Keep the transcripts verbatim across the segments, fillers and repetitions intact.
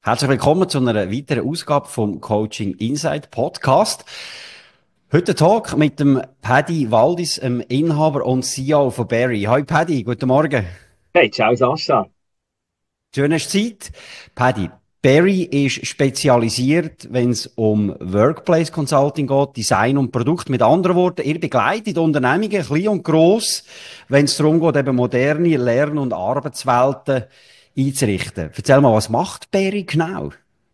Herzlich willkommen zu einer weiteren Ausgabe vom Coaching Insight Podcast. Heute ein Talk mit dem Paddy Waldis, dem Inhaber und C E O von Berry. Hi Paddy, guten Morgen. Hey, ciao Sascha. Schön, hast du Zeit. Paddy, Berry ist spezialisiert, wenn es um Workplace Consulting geht, Design und Produkt. Mit anderen Worten, ihr begleitet Unternehmungen, klein und gross, wenn es darum geht, eben moderne Lern- und Arbeitswelten einzurichten. Erzähl mal, was macht Berry genau?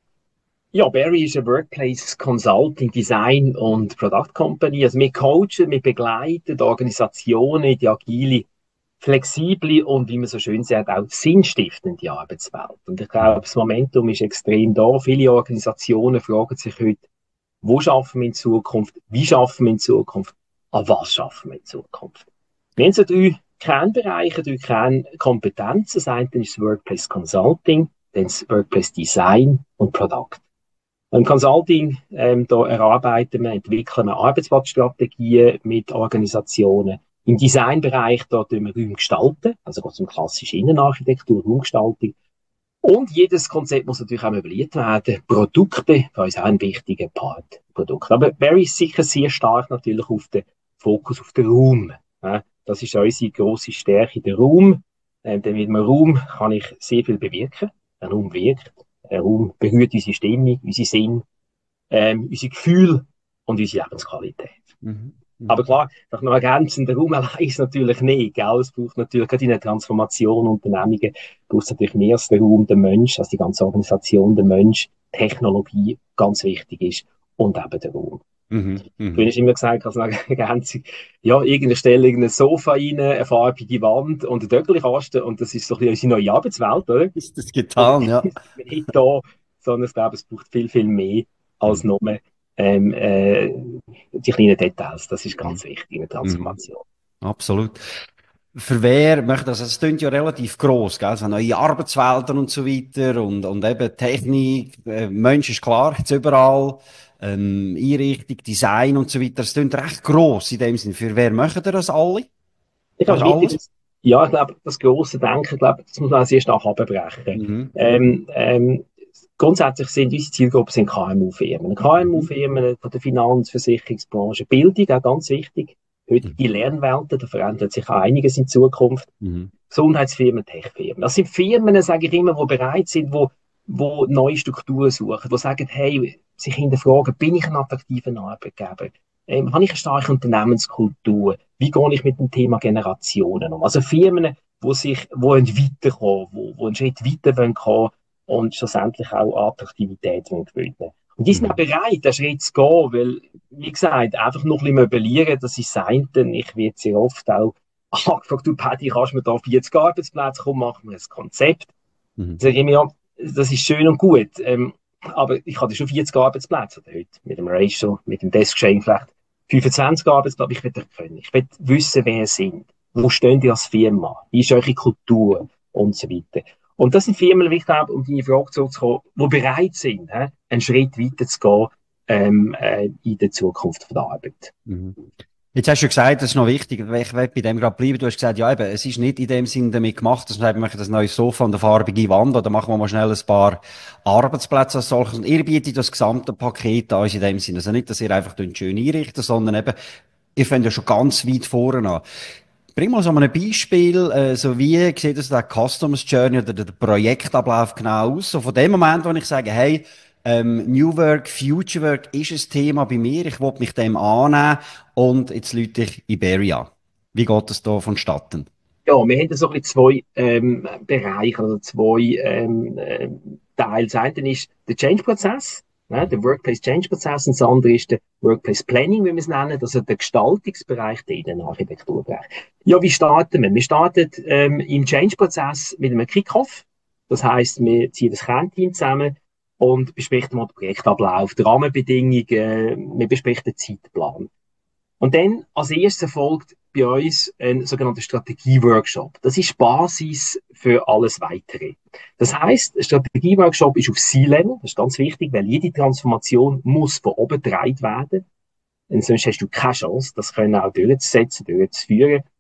Ja, Barry ist eine Workplace Consulting, Design und Product Company. Also wir coachen, wir begleiten Organisationen in die agile, flexible und, wie man so schön sagt, auch sinnstiftende Arbeitswelt. Und ich glaube, das Momentum ist extrem da. Viele Organisationen fragen sich heute, wo schaffen wir in Zukunft, wie schaffen wir in Zukunft, an was schaffen wir in Zukunft. Wir haben so drei Kernbereiche, drei Kernkompetenzen. Das eine ist das Workplace Consulting, dann das Workplace Design und Product. Im Consulting, ähm, da erarbeiten wir, entwickeln wir Arbeitsplatzstrategien mit Organisationen. Im Designbereich, da tun wir Räume gestalten, also geht es um klassische Innenarchitektur, Raumgestaltung. Und jedes Konzept muss natürlich auch möbliert werden. Produkte, für uns auch ein wichtiger Part. Produkte. Aber Barry ist sicher sehr stark natürlich auf den Fokus auf den Raum. Ja, das ist unsere grosse Stärke, der Raum. Ähm, denn mit einem Raum kann ich sehr viel bewirken. Ein Raum wirkt. Ein Raum berührt unsere Stimmung, unsere Sinn, ähm, unsere Gefühle und unsere Lebensqualität. Mhm. Aber Mhm. klar, nach noch ergänzend, der Raum allein ist natürlich nicht, gell? Es braucht natürlich gerade in der Transformation Unternehmungen, braucht es natürlich mehr als der Raum, der Mensch, als die ganze Organisation, der Mensch, Technologie ganz wichtig ist und eben der Raum. Mhm. Du Mhm. hast immer gesagt, als eine Ergänzung, ja, irgendeine Stelle, irgendein Sofa rein, eine farbige Wand und ein Döckelkasten und das ist so ein bisschen unsere neue Arbeitswelt, oder? Ist das Aber getan, ja. das sind wir nicht da, sondern ich glaube, es braucht viel, viel mehr als nur ähm, äh, die kleinen Details. Das ist Mhm. ganz wichtig in der Mhm. Transformation. Absolut. Für wer möchte das? Es klingt ja relativ gross, gell? So neue Arbeitswelten und so weiter und, und eben Technik, äh, Mensch ist klar, jetzt überall, ähm, Einrichtung, Design und so weiter. Es klingt recht gross in dem Sinn. Für wer möchten das alle? Ich glaube, Oder es ist wichtig, alles? dass, ja, ich glaube, das grosse Denken, ich glaube, das muss man sehr stark abbrechen. Mhm. Ähm, ähm, grundsätzlich sind unsere Zielgruppen sind K M U-Firmen. Mhm. K M U-Firmen von der Finanz-, Versicherungsbranche, Bildung, auch ganz wichtig. Heute Mhm. die Lernwelten, da verändert sich auch einiges in Zukunft. Mhm. Gesundheitsfirmen, Techfirmen. Das sind Firmen, sage ich immer, die bereit sind, wo, wo neue Strukturen suchen, die sagen, hey, sich hinterfragen, bin ich ein attraktiver Arbeitgeber? Ähm, habe ich eine starke Unternehmenskultur? Wie gehe ich mit dem Thema Generationen um? Also Firmen, die sich, die weiterkommen, die, die einen Schritt weiter wollen kommen und schlussendlich auch Attraktivität wollen gewinnen. Und die sind auch Mhm. bereit, den Schritt zu gehen, weil, wie gesagt, einfach noch ein bisschen möblieren, das ist das eine. Ich werde sehr oft auch angefragt, du Paddy, kannst du mir da vierzig Arbeitsplätze kommen, machen wir ein Konzept. Mhm. Sag ich mir, ja, das ist schön und gut, ähm, aber ich hatte schon vierzig Arbeitsplätze oder heute mit dem Ratio, mit dem Desk-Sharing vielleicht fünfundzwanzig Arbeitsplätze. Ich will das können. Ich will wissen, wer ihr sind. Wo stehen die als Firma? Wie ist eure Kultur? Und so weiter. Und das sind Firmen, wie ich glaube, um deine Frage zurückzukommen, die bereit sind, hä, einen Schritt weiter zu gehen ähm, äh, in der Zukunft von der Arbeit. Mhm. Jetzt hast du gesagt, das ist noch wichtig, ich will bei dem gerade bleiben. Du hast gesagt, ja eben, es ist nicht in dem Sinn damit gemacht, dass wir sagen, wir machen das neue Sofa und eine farbige Wand oder machen wir mal schnell ein paar Arbeitsplätze als solches. Und ihr bietet das gesamte Paket an uns in dem Sinn. Also nicht, dass ihr einfach schön einrichtet, sondern eben, ihr fängt ja schon ganz weit vorne an. Bring mal so ein Beispiel, äh, so wie sieht das der Customer Journey oder der Projektablauf genau aus? So von dem Moment, wo ich sage, hey, ähm, New Work, Future Work ist ein Thema bei mir, ich will mich dem annehmen und jetzt lüte ich Iberia an. Wie geht das da vonstatten? Ja, wir haben da so ein bisschen zwei ähm, Bereiche, also zwei ähm, äh, Teile. Das eine ist der Change-Prozess, ne, der Workplace Change-Prozess, und das andere ist der Workplace Planning, wie wir es nennen, also der Gestaltungsbereich, der Innenarchitekturbereich. Ja, wie starten wir? Wir starten ähm, im Change-Prozess mit einem Kick-Off. Das heisst, wir ziehen das Kernteam zusammen und besprechen mal den Projektablauf, die Rahmenbedingungen, äh, wir besprechen den Zeitplan. Und dann als erstes folgt bei uns ein sogenannter Strategie-Workshop. Das ist Basis für alles Weitere. Das heißt, ein Strategie-Workshop ist auf C-Level. Das ist ganz wichtig, weil jede Transformation muss von oben getragen werden. Und sonst hast du keine Chance, das können auch durchzusetzen, durchzuführen.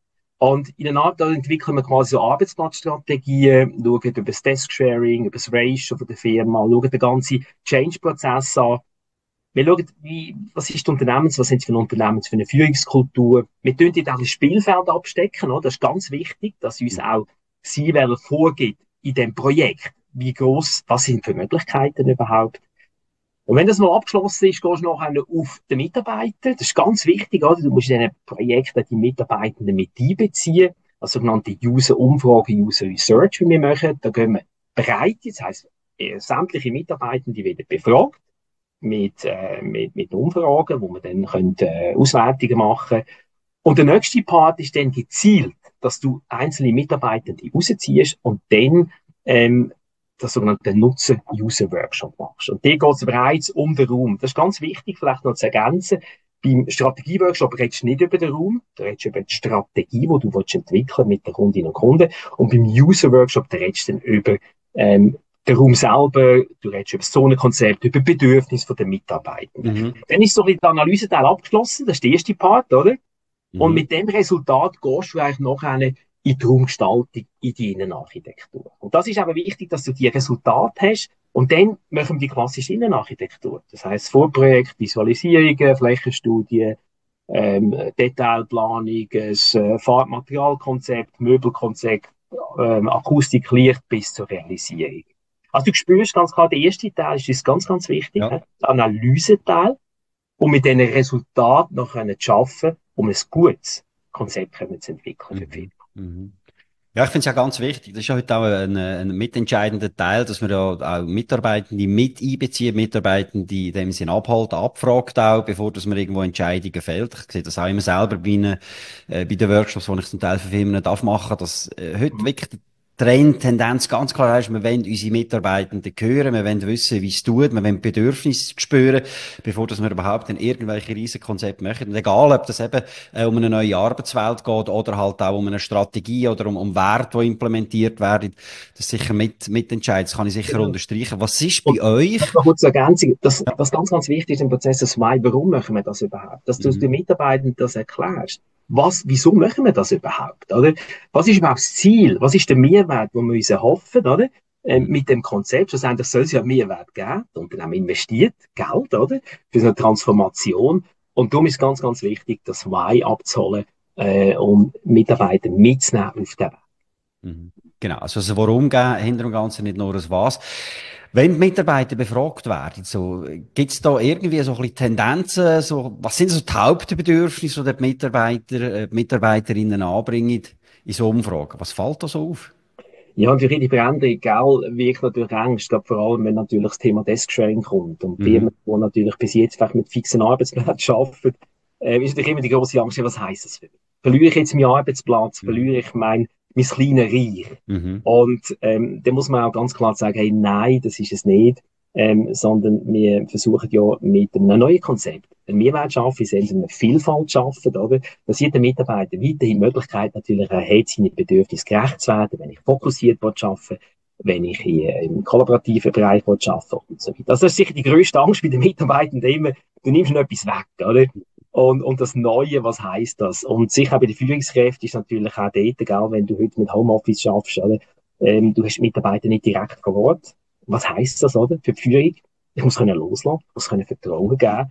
Und in einer Art, da entwickeln wir quasi so Arbeitsplatzstrategien, schauen über das Desk-Sharing, über das Ratio von der Firma, schauen den ganzen Change-Prozess an. Wir schauen, wie, was ist die Unternehmens, was sind sie für eine Unternehmens, für eine Führungskultur. Wir tun dort auch ein Spielfeld abstecken, oder? Das ist ganz wichtig, dass uns auch sie vorgibt in dem Projekt, wie groß, was sind für Möglichkeiten überhaupt. Und wenn das mal abgeschlossen ist, gehst du nachher auf den Mitarbeiter. Das ist ganz wichtig, oder? Du musst in diesen Projekten die Mitarbeitenden mit einbeziehen. Also sogenannte User-Umfrage, User-Research, wie wir machen. Da gehen wir breit, das heisst, sämtliche Mitarbeitende werden befragt mit, äh, mit, mit Umfragen, wo man dann können, äh, Auswertungen machen können. Und der nächste Part ist dann gezielt, dass du einzelne Mitarbeitende rausziehst und dann ähm, das sogenannte Nutzen-User-Workshop machst. Und hier geht es bereits um den Raum. Das ist ganz wichtig, vielleicht noch zu ergänzen. Beim Strategie-Workshop redest du nicht über den Raum, du redest über die Strategie, die du entwickeln mit den Kundinnen und Kunden. Und beim User-Workshop, da redest du dann über ähm, den Raum selber, du redest über das Zonenkonzept, über Bedürfnisse der Mitarbeitenden. Mhm. Dann ist so ein bisschen der Analyseteil abgeschlossen, das ist der erste Part, oder? Mhm. Und mit dem Resultat gehst du eigentlich nachher in die Raumgestaltung, in die Innenarchitektur. Und das ist aber wichtig, dass du die Resultate hast. Und dann machen wir die klassische Innenarchitektur. Das heisst, Vorprojekt, Visualisierungen, Flächenstudien, ähm, Detailplanung, das äh, Farbmaterialkonzept, Möbelkonzept, ähm, Akustik, Licht bis zur Realisierung. Also du spürst ganz klar, der erste Teil ist uns ganz, ganz wichtig, ja. Der Analyseteil, um mit diesen Resultaten noch zu schaffen, um ein gutes Konzept zu entwickeln für viele. Mhm. Ja, ich finde es ja ganz wichtig. Das ist ja heute auch ein, ein mitentscheidender Teil, dass wir ja auch Mitarbeitende mit einbeziehen, Mitarbeitende in dem Sinne abhalten, abfragt auch, bevor dass man irgendwo Entscheidungen fällt. Ich sehe das auch immer selber bei, eine, äh, bei den Workshops, die ich zum Teil für Firmen darf machen, dass äh, heute mhm. wirklich Trend, Tendenz ganz klar ist, wir wollen unsere Mitarbeitenden hören, wir wollen wissen, wie es tut, wir wollen Bedürfnisse spüren, bevor dass wir überhaupt in irgendwelche Riesenkonzepte machen. Und egal, ob das eben äh, um eine neue Arbeitswelt geht oder halt auch um eine Strategie oder um, um Werte, die implementiert werden, das sicher mit, mitentscheiden. Das kann ich sicher genau. unterstreichen. Was ist bei Und euch? Noch kurz Ergänzung. Das, ja. Was ganz, ganz wichtig ist im Prozess, das Why, warum machen wir das überhaupt? Dass du mhm. den Mitarbeitenden das erklärst. Was, wieso machen wir das überhaupt, oder? Was ist überhaupt das Ziel? Was ist der Mehrwert, den wir uns erhoffen, oder? Ähm, mit dem Konzept, schlussendlich soll es ja Mehrwert geben. Das Unternehmen investiert Geld, oder? Für so eine Transformation. Und darum ist ganz, ganz wichtig, das Why abzuholen, äh, um Mitarbeiter mitzunehmen auf den Weg. Mhm. Genau. Also, also warum gehen, hinter dem Ganzen nicht nur das Was. Wenn die Mitarbeiter befragt werden, so, gibt's da irgendwie so ein bisschen Tendenzen, so, was sind so die Hauptbedürfnisse, die die Mitarbeiter, äh, die Mitarbeiterinnen anbringen in so Umfragen? Was fällt da so auf? Ja, natürlich die Veränderung, gell, wirkt natürlich Angst, vor allem, wenn natürlich das Thema Desk-Sharing kommt. Und mhm. Firmen, die natürlich bis jetzt vielleicht mit fixen Arbeitsplätzen arbeiten, äh, ist natürlich immer die grosse Angst, was heisst das für mich? Verliere ich jetzt meinen Arbeitsplatz? Mhm. Verliere ich mein, mein kleines Reich? Mhm. Und, ähm, da muss man auch ganz klar sagen, hey, nein, das ist es nicht. Ähm, sondern wir versuchen ja mit einem neuen Konzept einen Mehrwert schaffen, in eine Vielfalt schaffen, oder? Dass jeder Mitarbeiter weiterhin die Möglichkeit natürlich hat, seine Bedürfnisse gerecht zu werden, wenn ich fokussiert arbeite, wenn ich hier im kollaborativen Bereich arbeite und so weiter. Also das ist sicher die grösste Angst bei den Mitarbeitenden immer, du nimmst noch etwas weg, oder? Und, und das Neue, was heisst das? Und sicher bei den Führungskräften ist natürlich auch dort, egal, wenn du heute mit Homeoffice schaffst, oder? Ähm, du hast die Mitarbeiter nicht direkt vor Ort. Was heisst das, oder? Für die Führung? Ich muss können loslassen, ich muss können Vertrauen geben.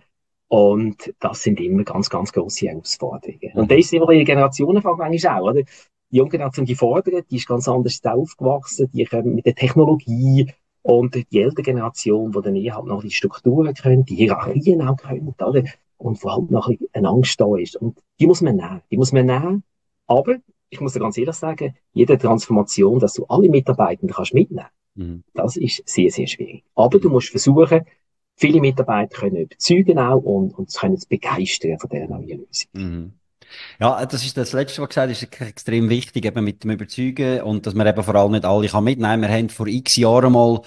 Und das sind immer ganz, ganz grosse Herausforderungen. Und das ist immer eine Generationenfrage eigentlich auch, oder? Die junge Generation, die fordert, die ist ganz anders aufgewachsen, die kommen mit der Technologie und die ältere Generation, die dann eher halt noch die Strukturen können, die Hierarchien auch können, oder? Und wo halt noch eine Angst da ist. Und die muss man nehmen. Die muss man nehmen. Aber, ich muss dir ganz ehrlich sagen, jede Transformation, dass du alle Mitarbeitenden kannst mitnehmen, mhm. das ist sehr, sehr schwierig. Aber du musst versuchen, viele Mitarbeiter können überzeugen auch und, und können es begeistern von dieser neuen Lösung. Mhm. Ja, das ist das Letzte, was du gesagt hast, ist extrem wichtig, eben mit dem Überzeugen und dass man eben vor allem nicht alle kann mitnehmen. Wir haben vor x Jahren mal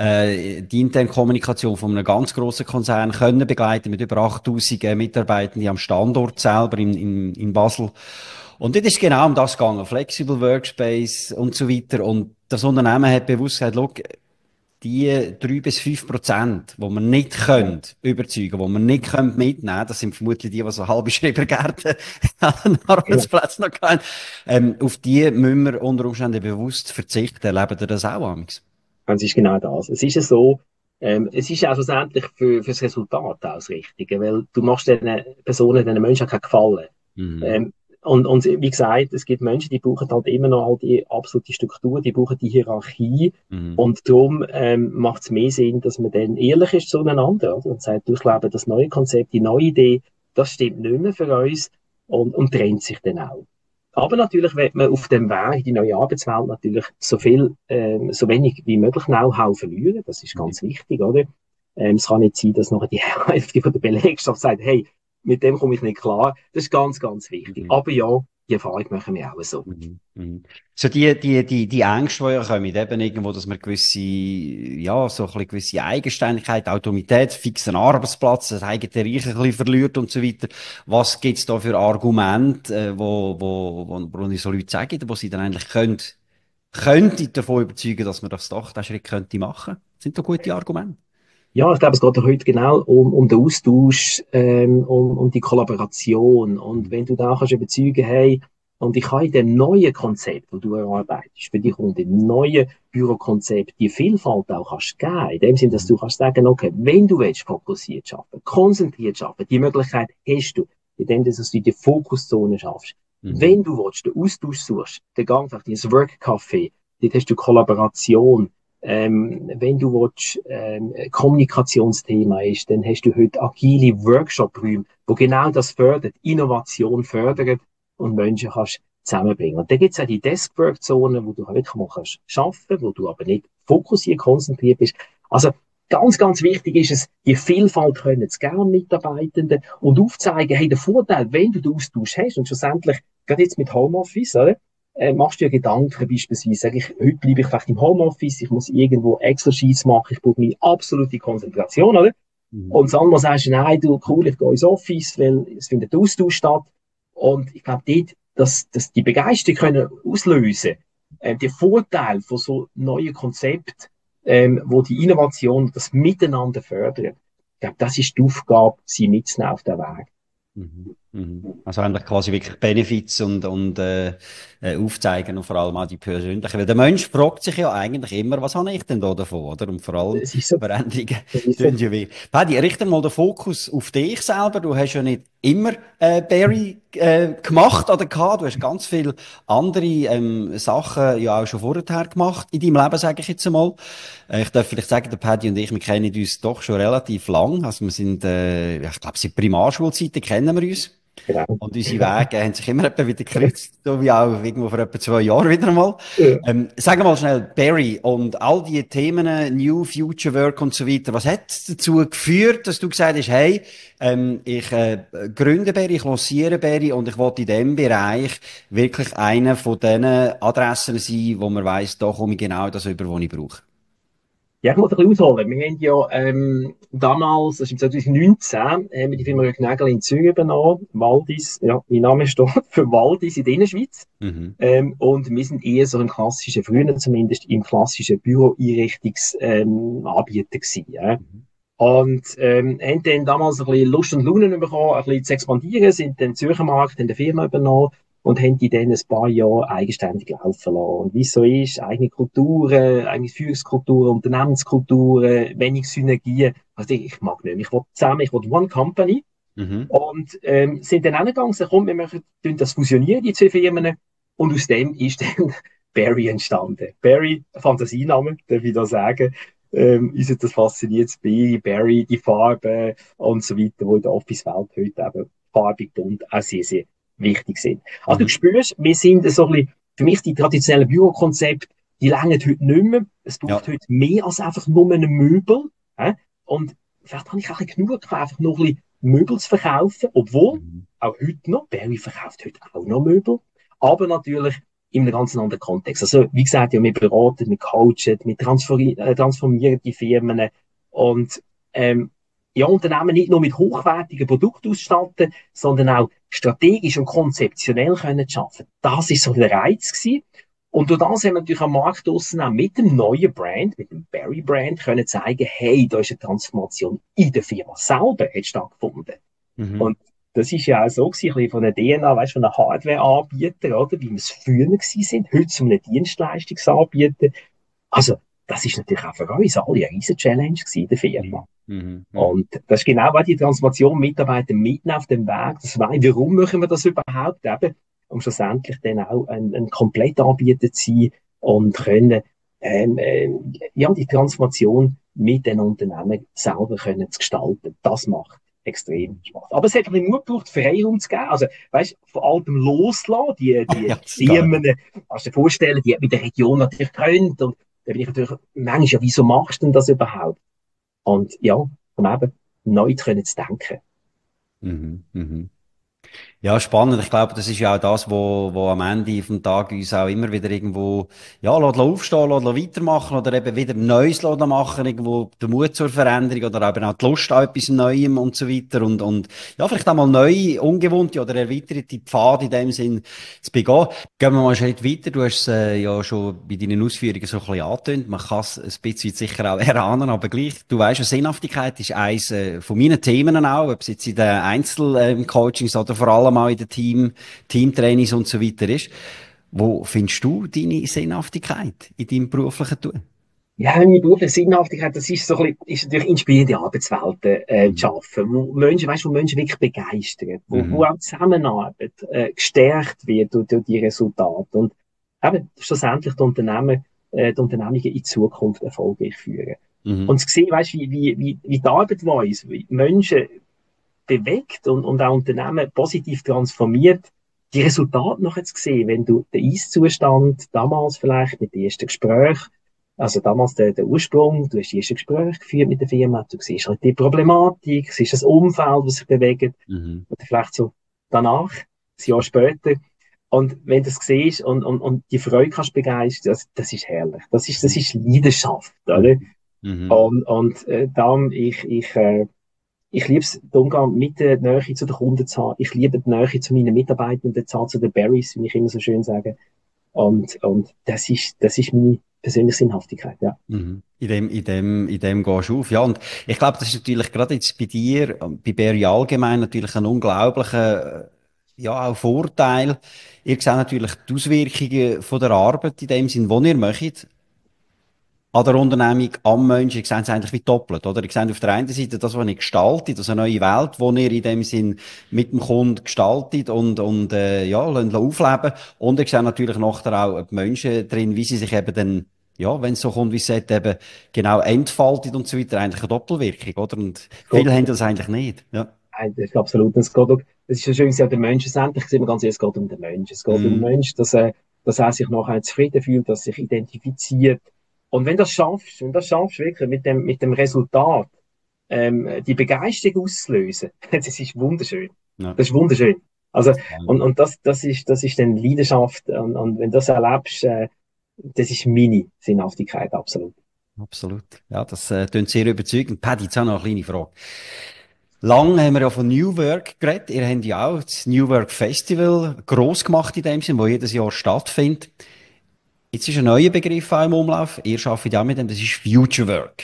äh, die interne Kommunikation von einem ganz grossen Konzern können begleiten mit über achttausend äh, Mitarbeitenden am Standort selber in, in, in Basel. Und dort ist genau um das gegangen, Flexible Workspace und so weiter. Und das Unternehmen hat bewusst gesagt, schau, die drei bis fünf Prozent, die wir nicht können überzeugen, die wir nicht können mitnehmen, das sind vermutlich die, die so halbe Schrebergärten an Arbeitsplätzen noch kennen, ähm, auf die müssen wir unter Umständen bewusst verzichten. Erleben ihr das auch, Amix? Es ist genau das. Es ist ja so, ähm, es ist ja schlussendlich für, für das Resultat auch das Richtige, weil du machst den Personen, den Menschen keinen Gefallen. Mhm. Ähm, und, und wie gesagt, es gibt Menschen, die brauchen halt immer noch all die absolute Struktur, die brauchen die Hierarchie. Mhm. Und darum ähm, macht es mehr Sinn, dass man dann ehrlich ist zueinander, oder? Und sagt, du, ich glaube, das neue Konzept, die neue Idee, das stimmt nicht mehr für uns und, und trennt sich dann auch. Aber natürlich wird man auf dem Weg in die neue Arbeitswelt natürlich so viel, ähm, so wenig wie möglich Know-how verlieren. Das ist ganz wichtig, oder? Ähm, es kann nicht sein, dass nachher die Hälfte von der Belegschaft sagt, hey, mit dem komme ich nicht klar. Das ist ganz, ganz wichtig. Mhm. Aber ja, die Erfahrung machen wir auch so. Mhm. Mhm. So die, die, die, die Ängste, die ja kommen, eben irgendwo, dass man gewisse, ja, so ein bisschen gewisse Eigenständigkeit, Autorität, fixen Arbeitsplatz, das eigene Reich ein bisschen verliert und so weiter. Was gibt's da für Argumente, äh, wo, wo, wo, wo so Leute sagen, wo sie dann eigentlich können, könnte davon überzeugen, dass man das doch, den Schritt könnte machen? Sind da gute Argumente? Ja, ich glaube, es geht ja heute genau um, um den Austausch, ähm, um, um die Kollaboration. Und Mhm. wenn du da kannst überzeugen, hey, und ich habe in dem neuen Konzept, wo du erarbeitest, für dich und im neuen Bürokonzept die Vielfalt auch kannst geben, in dem Sinne, dass Mhm. du kannst sagen, okay, wenn du willst fokussiert arbeiten, konzentriert arbeiten, die Möglichkeit hast du, indem du dass du die Fokuszone schaffst. Mhm. Wenn du willst, den Austausch suchst, den Gang einfach ins Work-Café, dort hast du Kollaboration. Ähm, wenn du willst, ähm, Kommunikationsthema ist, dann hast du heute agile Workshop-Räume, wo genau das fördert, Innovation fördert und Menschen kannst zusammenbringen. Und dann gibt es auch die Deskwork-Zonen, wo du halt wirklich mal kannst arbeiten, wo du aber nicht fokussiert, konzentriert bist. Also ganz, ganz wichtig ist es, die Vielfalt können zu geben, Mitarbeitenden, und aufzeigen, hey, der Vorteil, wenn du den Austausch hast, und schlussendlich, gerade jetzt mit Homeoffice, oder? Äh, machst du dir Gedanken, beispielsweise, sag ich, heute bleibe ich vielleicht im Homeoffice, ich muss irgendwo Excel-Sheets machen, ich brauche meine absolute Konzentration, oder? Mhm. Und das andere sagst du, nein, du, cool, ich gehe ins Office, weil es findet Austausch statt. Und ich glaube, dort, dass, dass die Begeisterung können auslösen, äh, der Vorteil von so neuen Konzepten, ähm, wo die Innovation, das Miteinander fördern, ich glaube, das ist die Aufgabe, sie mitzunehmen auf den Weg. Mhm. Mhm. Also eigentlich quasi wirklich Benefits und, und äh, äh, aufzeigen und vor allem auch die persönlichen. Weil der Mensch fragt sich ja eigentlich immer, was habe ich denn da davon, oder? Und vor allem Es ist so, Veränderungen es ist tun so. ja weh. Paddy, richte mal den Fokus auf dich selber. Du hast ja nicht immer äh, Barry äh, gemacht oder gehabt. Du hast ganz viele andere ähm, Sachen ja auch schon vorher gemacht in deinem Leben, sage ich jetzt einmal. Äh, ich darf vielleicht sagen, der Paddy und ich, wir kennen uns doch schon relativ lang. Also wir sind, äh, ja, ich glaube, seit Primarschulzeiten kennen wir uns. Genau. Und unsere Wege haben sich immer etwa wieder gekreuzt, so wie auch irgendwo vor etwa zwei Jahren wieder mal. Ja. Ähm, sag mal schnell, Barry, und all die Themen, New Future Work und so weiter, was hat dazu geführt, dass du gesagt hast, hey, ähm, ich äh, gründe Barry, ich lanciere Barry und ich will in diesem Bereich wirklich einer von diesen Adressen sein, wo man weiss, da komme ich genau das über, was ich brauche. Ja, ich muss ein bisschen ausholen. Wir haben ja ähm, damals, das ist im zwanzig neunzehn, haben wir die Firma Rücknägel in Zürich übernommen. Waldis, ja, mein Name steht für Waldis in der Innerschweiz. Mhm. Ähm, und wir sind eher so ein klassischer, früher zumindest im klassischen Büroeinrichtungsanbieter ähm, Anbieter gewesen. Ja. Mhm. Und ähm, haben dann damals ein bisschen Lust und Laune bekommen, ein bisschen zu expandieren, sind dann Zürcher Markt in der Firma übernommen und haben die dann ein paar Jahre eigenständig laufen lassen. Und wie es so ist, eigene Kulturen, eigene Führungskulturen, Unternehmenskulturen, wenig Synergien. Also ich, ich mag nicht. Ich will zusammen, ich will One Company. Mhm. Und ähm, sind dann angegangen, gesagt, komm, wir möchten das fusionieren, die zwei Firmen. Und aus dem ist dann Barry entstanden. Barry, Fantasiename, darf ich da sagen. Ähm, uns hat das fasziniert, das B, Barry, die Farben und so weiter, die in der Office-Welt heute eben farbig, bunt, auch sehr, sehr wichtig sind. Also du Mhm. spürst, wir sind so ein bisschen, für mich die traditionellen Bürokonzepte, die länger heute nicht mehr. Es braucht Ja. heute mehr als einfach nur einen Möbel. Äh? Und vielleicht habe ich auch ein bisschen genug, einfach nur ein bisschen Möbel zu verkaufen, obwohl Mhm. auch heute noch, Barry verkauft heute auch noch Möbel, aber natürlich in einem ganz anderen Kontext. Also, wie gesagt, ja, wir beraten, wir coachen, wir transformieren, äh, transformieren die Firmen und ähm, ja, Unternehmen nicht nur mit hochwertigen Produkten ausstatten, sondern auch strategisch und konzeptionell können schaffen. Das ist so der Reiz gewesen. Und durch das haben wir natürlich am Markt draussen auch mit dem neuen Brand, mit dem Berry-Brand, können zeigen, hey, da ist eine Transformation in der Firma selber hat stattgefunden. Mhm. Und das ist ja auch so gewesen, ein bisschen von der D N A, weißt du, von einem Hardware-Anbieter, oder? Wie wir es früher gewesen sind, heute zu einem Dienstleistungsanbieter. Also, das ist natürlich auch für uns alle eine riesen Challenge gewesen in der Firma. Mhm. Mhm. Und das ist genau auch die Transformation, Mitarbeiter mitten auf dem Weg. Das weiß, warum machen wir das überhaupt? Eben, um schlussendlich dann auch ein, ein Komplettanbieter zu sein und können, ähm, äh, ja, die Transformation mit den Unternehmen selber können zu gestalten. Das macht extrem Spaß. Aber es hat ein bisschen Mut gebraucht, Freiraum zu geben. Also, weißt du, von allem loslassen, die, die, Ja, die das geht. Firmen, kannst du dir vorstellen, die hat mit der Region natürlich gegründet. Und da bin ich natürlich manchmal, ja, wieso machst du denn das überhaupt? Und ja, um eben neu können zu denken. Mhm. Mhm. Ja, spannend. Ich glaube, das ist ja auch das, wo, wo am Ende vom Tag uns auch immer wieder irgendwo, ja, lässt aufstehen, lässt weitermachen oder eben wieder Neues lässt machen, irgendwo der Mut zur Veränderung oder eben auch die Lust an etwas Neuem und so weiter und, und, ja, vielleicht auch mal neue, ungewohnte oder erweiterte Pfade in dem Sinn zu begehen. Gehen wir mal einen Schritt weiter. Du hast es äh, ja schon bei deinen Ausführungen so ein bisschen angetönt. Man kann es ein bisschen sicher auch erahnen, aber gleich. Du weißt ja, Sinnhaftigkeit ist eines äh, von meinen Themen auch, ob es jetzt in den Einzelcoachings oder vor allem auch in den Team, Teamtrainings und so weiter ist. Wo findest du deine Sinnhaftigkeit in deinem beruflichen Tun? Ja, meine berufliche Sinnhaftigkeit, das ist so ein bisschen, ist natürlich inspirierende Arbeitswelten, äh, zu Mhm. schaffen, wo Menschen, weißt, wo Menschen wirklich begeistern, wo, wo Mhm. auch die Zusammenarbeit, äh, gestärkt wird durch, durch die Resultate und eben schlussendlich die Unternehmen, äh, die Unternehmungen in Zukunft erfolgreich führen. Mhm. Und zu sehen, weißt, wie, wie, wie, wie die Arbeit war, wie Menschen bewegt und, und auch Unternehmen positiv transformiert, die Resultate nachher zu sehen, wenn du den Ist-Zustand damals vielleicht mit den ersten Gesprächen, also damals der, der Ursprung, du hast die ersten Gespräche geführt mit der Firma, du siehst halt die Problematik, siehst das Umfeld, das sich bewegt, Mhm. oder vielleicht so danach, ein Jahr später, und wenn du das siehst und, und, und die Freude kannst begeistern, das, das ist herrlich. Das ist, das Mhm. ist Leidenschaft, Mhm. oder? Mhm. Und, und äh, darum, ich, ich, äh, ich liebe es, den Umgang mit der Nähe zu den Kunden zu haben. Ich liebe die Nähe zu meinen Mitarbeitenden zu haben, zu den Berries, wie ich immer so schön sage. Und, und das ist, das ist meine persönliche Sinnhaftigkeit, ja. Mhm. In dem, in dem, in dem gehst du auf. Ja, und ich glaube, das ist natürlich gerade jetzt bei dir, ähm, bei Berry allgemein natürlich ein unglaublicher, äh, ja, auch Vorteil. Ihr seht natürlich die Auswirkungen von der Arbeit in dem Sinn, die ihr möchtet, an der Unternehmung, am Menschen. Ihr seht es eigentlich wie doppelt, oder? Ihr seht auf der einen Seite das, was ihr gestaltet, also eine neue Welt, die ihr in dem Sinn mit dem Kunden gestaltet und, und, äh, ja, lasst aufleben. Und ihr seht natürlich nachher auch die Menschen drin, wie sie sich eben dann, ja, wenn es so kommt, wie es sagt, eben genau entfaltet und so weiter, eigentlich eine Doppelwirkung, oder? Und Es viele haben geht, das eigentlich nicht, ja. nein, das ist absolut, es geht auch, es ist so schön, dass der Mensch schlussendlich, ich sehe immer ganz ehrlich, es geht um den Mensch. Es geht um den Mhm. Mensch, dass er, dass er sich nachher zufrieden fühlt, dass er sich identifiziert. Und wenn du das schaffst, wenn du das schaffst, wirklich mit dem, mit dem Resultat, ähm, die Begeisterung auszulösen, das ist wunderschön. Ja. Das ist wunderschön. Also, und, und das, das ist, das ist dann Leidenschaft. Und, und wenn du das erlebst, äh, das ist meine Sinnhaftigkeit, absolut. Absolut. Ja, das äh, klingt sehr überzeugend. Paddy, jetzt auch noch eine kleine Frage. Lang haben wir ja von New Work geredet. Ihr habt ja auch das New Work Festival gross gemacht in dem Sinn, wo jedes Jahr stattfindet. Jetzt ist ein neuer Begriff auch im Umlauf. Ihr arbeitet ja mit dem, das ist Future Work.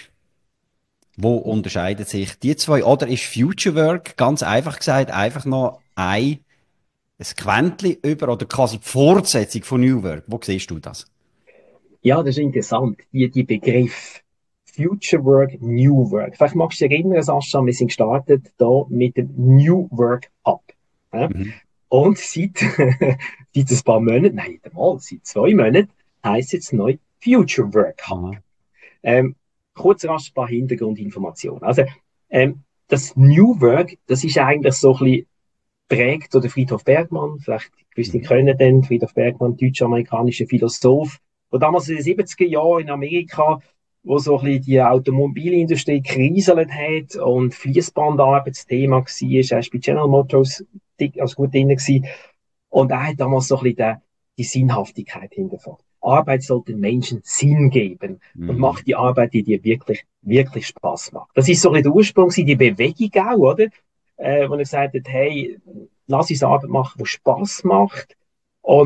Wo unterscheiden sich die zwei? Oder ist Future Work, ganz einfach gesagt, einfach noch ein, ein Quäntchen über oder quasi die Fortsetzung von New Work? Wo siehst du das? Ja, das ist interessant. Die, die Begriff Future Work, New Work. Vielleicht magst du dich erinnern, Sascha, wir sind gestartet da mit dem New Work Hub. Ja? Mhm. Und seit, seit ein paar Monaten, nein, nicht einmal, seit zwei Monaten, heisst jetzt neu Future Work Hub. Aha. Ähm, kurz rasch ein paar Hintergrundinformationen. Also, ähm, das New Work, das ist eigentlich so ein bisschen prägt oder Friedhof Bergmann, vielleicht gewisse Mhm. kennen den, Friedhof Bergmann, deutsch-amerikanischer Philosoph, der damals in den siebziger Jahren in Amerika, wo so ein bisschen die Automobilindustrie kriselt hat und Fließbandarbeit das Thema war, er war bei General Motors dick, also gut drin gewesen. Und er hat damals so ein bisschen die, die Sinnhaftigkeit hinterfragt. Arbeit sollte den Menschen Sinn geben und Mhm. macht die Arbeit, die dir wirklich, wirklich Spaß macht. Das ist so ein bisschen der Ursprung, die Bewegung auch, oder? Äh, wo er gesagt hat, hey, lass uns Arbeit machen, die Spaß macht. Und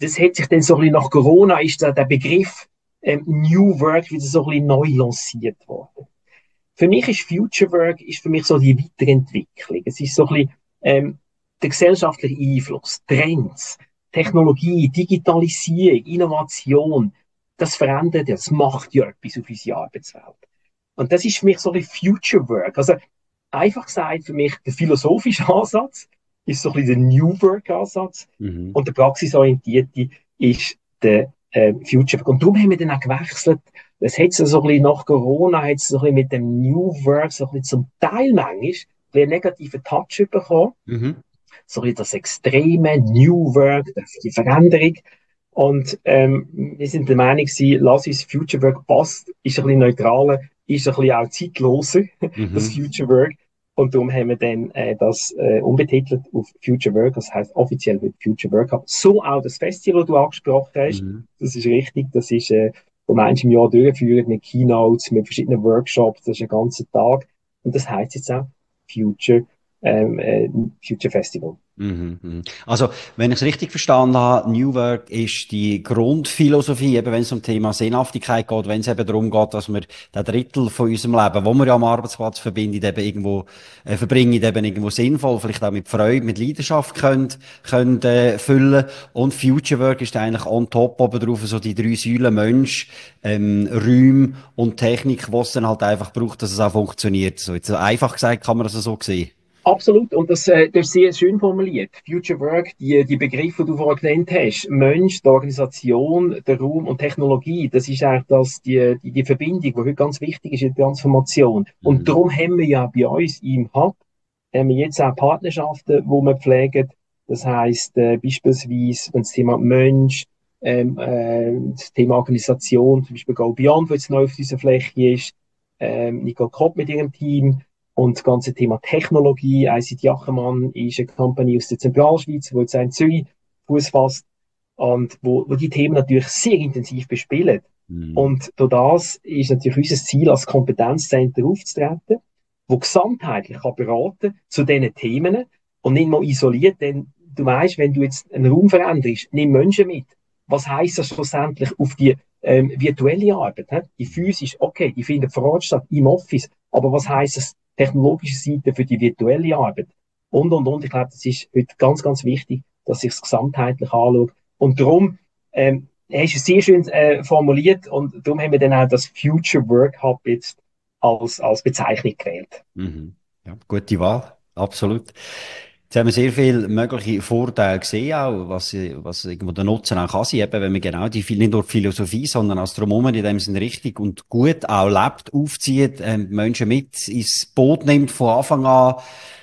das hat sich dann so ein bisschen nach Corona ist da der Begriff ähm, New Work wieder so ein bisschen neu lanciert worden. Für mich ist Future Work ist für mich so die Weiterentwicklung. Es ist so ein bisschen ähm, der gesellschaftliche Einfluss, Trends, Technologie, Digitalisierung, Innovation. Das verändert, das macht ja etwas auf unsere Arbeitswelt. Und das ist für mich so ein bisschen Future Work. Also einfach gesagt, für mich der philosophische Ansatz ist so ein bisschen der New Work Ansatz Mhm. und der praxisorientierte ist der äh, Future Work. Und darum haben wir dann auch gewechselt. Es hat so ein bisschen nach Corona hat es so ein bisschen mit dem New Work so ein bisschen zum Teil manchmal einen negativen Touch bekommen. Mhm. So ein bisschen das extreme New Work, die Veränderung. Und ähm, wir sind der Meinung, lass uns Future Work passt, ist ein bisschen neutraler, ist ein bisschen auch zeitloser, das Mhm. Future Work. Und darum haben wir dann äh, das äh, umbetitelt auf Future Work, das heißt offiziell wird Future Work Hub. So auch das Festival, das du angesprochen hast, Mhm. das ist richtig, das ist, äh, wo wir im Jahr durchführen mit Keynotes, mit verschiedenen Workshops, das ist ein ganzer Tag. Und das heißt jetzt auch Future, ähm, äh, Future Festival. Mhm, mhm. Also, wenn ich es richtig verstanden habe, New Work ist die Grundphilosophie, eben wenn es um Thema Sinnhaftigkeit geht, wenn es eben darum geht, dass wir den Drittel von unserem Leben, wo wir ja am Arbeitsplatz verbinden, eben irgendwo, äh, verbringen, eben irgendwo sinnvoll, vielleicht auch mit Freude, mit Leidenschaft können, können, äh, füllen. Und Future Work ist eigentlich on top oben drauf, so die drei Säulen Mensch, ähm, Räum und Technik, was es dann halt einfach braucht, dass es auch funktioniert. So, jetzt einfach gesagt kann man das so sehen. Absolut, und das, äh, das ist sehr schön formuliert. Future Work, die, die Begriffe, die du vorher genannt hast, Mensch, die Organisation, der Raum und Technologie, das ist eigentlich das, die, die, die Verbindung, die heute ganz wichtig ist in der Transformation. Und Mhm. darum haben wir ja bei uns im Hub, haben wir jetzt auch Partnerschaften, wo wir pflegen. Das heisst, äh, beispielsweise, wenn das Thema Mensch, ähm, äh, das Thema Organisation, zum Beispiel Go Beyond, wo jetzt neu auf dieser Fläche ist, ähm, Nicole Kopp mit ihrem Team, und das ganze Thema Technologie, I C T Ackermann ist eine Company aus der Zentralschweiz, die jetzt auch in Zürich Fuß fasst und wo, wo die Themen natürlich sehr intensiv bespielen. Mhm. Und durch das ist natürlich unser Ziel, als Kompetenzcenter aufzutreten, wo gesamtheitlich kann beraten zu diesen Themen und nicht mal isoliert, denn du weißt, wenn du jetzt einen Raum veränderst, nimm Menschen mit. Was heisst das schlussendlich auf die ähm, virtuelle Arbeit? He? Die physisch, okay, die findet vor Ort statt, im Office, aber was heisst das technologische Seite für die virtuelle Arbeit? Und, und, und. Ich glaube, das ist heute ganz, ganz wichtig, dass ich es gesamtheitlich anschaue. Und darum, ähm, hast du es sehr schön äh, formuliert und darum haben wir dann auch das Future Work Hub jetzt als, als Bezeichnung gewählt. Mhm. Ja, gute Wahl. Absolut. Jetzt haben wir sehr viele mögliche Vorteile gesehen, auch, was, was irgendwo der Nutzen auch kann sein, eben, wenn man genau die, nicht nur die Philosophie, sondern als Drumherum in dem Sinne richtig und gut auch lebt, aufzieht, ähm, Menschen mit ins Boot nimmt von Anfang an,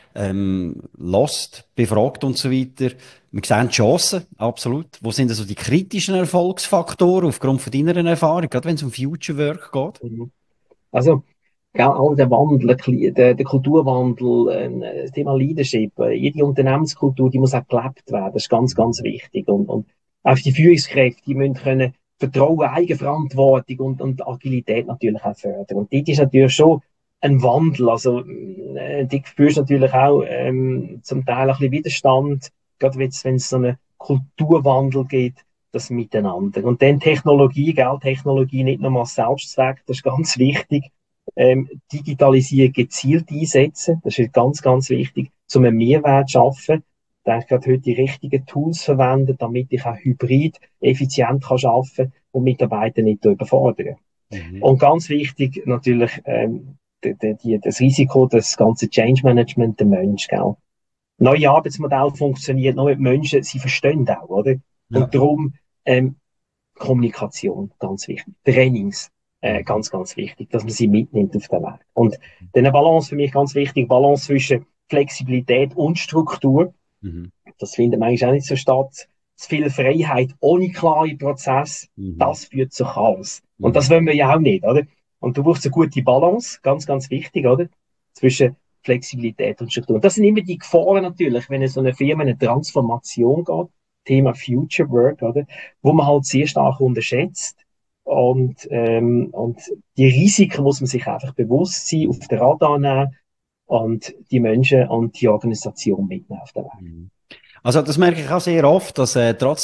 ähm, lost, befragt und so weiter. Wir sehen die Chancen, absolut. Wo sind also die kritischen Erfolgsfaktoren aufgrund von deiner Erfahrung, gerade wenn es um Future Work geht? Mhm. Also, ja, auch der Wandel, der, der Kulturwandel, äh, das Thema Leadership, äh, jede Unternehmenskultur, die muss auch gelebt werden. Das ist ganz, ganz wichtig. Und, und auch die Führungskräfte, die müssen können Vertrauen, Eigenverantwortung und, und Agilität natürlich auch fördern. Und dort ist natürlich schon ein Wandel. Also, äh, du spürst natürlich auch ähm, zum Teil ein bisschen Widerstand, gerade wenn es so einen Kulturwandel geht, das Miteinander. Und dann Technologie, gell, Technologie nicht nur als Selbstzweck, das ist ganz wichtig, ähm, Digitalisierung gezielt einsetzen. Das ist ganz, ganz wichtig, um einen Mehrwert zu schaffen. Ich denke, gerade heute die richtigen Tools verwenden, damit ich auch hybrid effizient kann arbeiten und Mitarbeiter nicht überfordern. Mhm. Und ganz wichtig natürlich ähm, die, die, das Risiko, das ganze Change Management, der Mensch, gell. Neue Arbeitsmodelle funktionieren nur mit Menschen, sie verstehen auch, oder? Ja. Und darum ähm, Kommunikation, ganz wichtig. Trainings, äh, Mhm. ganz, ganz wichtig, dass man sie mitnimmt auf den Weg. Und dann eine Balance für mich ganz wichtig, Balance zwischen Flexibilität und Struktur. Mhm. Das findet man eigentlich auch nicht so statt. Zu viel Freiheit ohne klare Prozess, Mhm. das führt zu Chaos. Und das Mhm. wollen wir ja auch nicht, oder? Und du brauchst eine gute Balance, ganz, ganz wichtig, oder? Zwischen Flexibilität und Struktur. Und das sind immer die Gefahren natürlich, wenn es so eine Firma eine Transformation geht, Thema Future Work, oder? Wo man halt sehr stark unterschätzt. Und, ähm, und die Risiken muss man sich einfach bewusst sein, auf den Radar nehmen und die Menschen und die Organisation mitnehmen auf den Weg. Mhm. Also das merke ich auch sehr oft, dass äh, trotz der